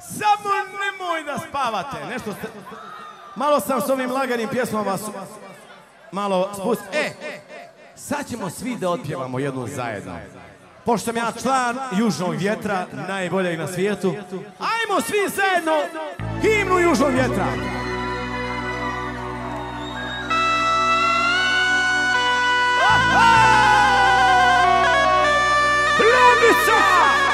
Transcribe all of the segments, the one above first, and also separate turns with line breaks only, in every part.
Samo nemoj da spavate. Nešto ste... Malo sam s ovim laganim pjesmama malo spust. Sad ćemo svi da otpjevamo jednu zajedno. Pošto sam ja član Južnog vjetra, najboljeg na svijetu, ajmo svi zajedno himnu Južnog vjetra. Ljubica!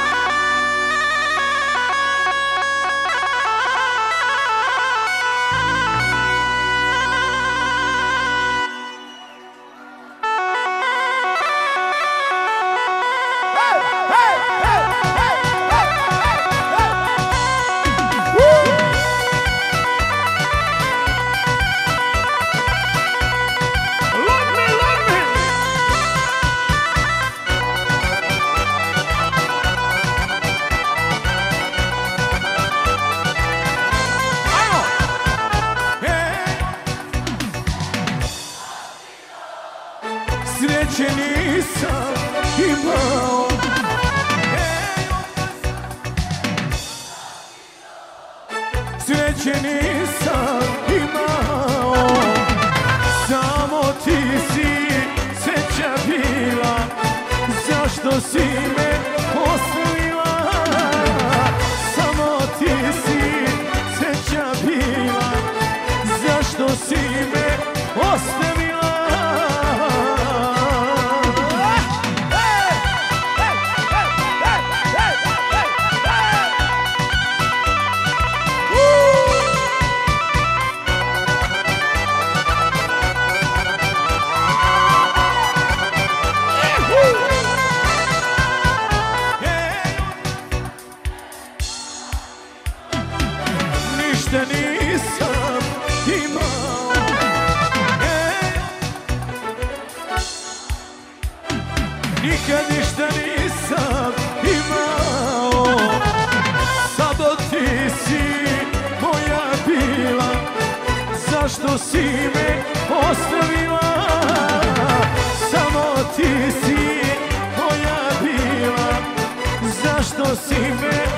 Sreće nisam imao, sreće nisam imao, samo ti si sreća bila, zašto si me ostavila, samo ti si sreća bila, zašto si me ostavila. Ništa nisam imao, nikad ništa nisam imao, samo ti si moja bila, zašto si me ostavila, samo ti si moja bila, zašto si me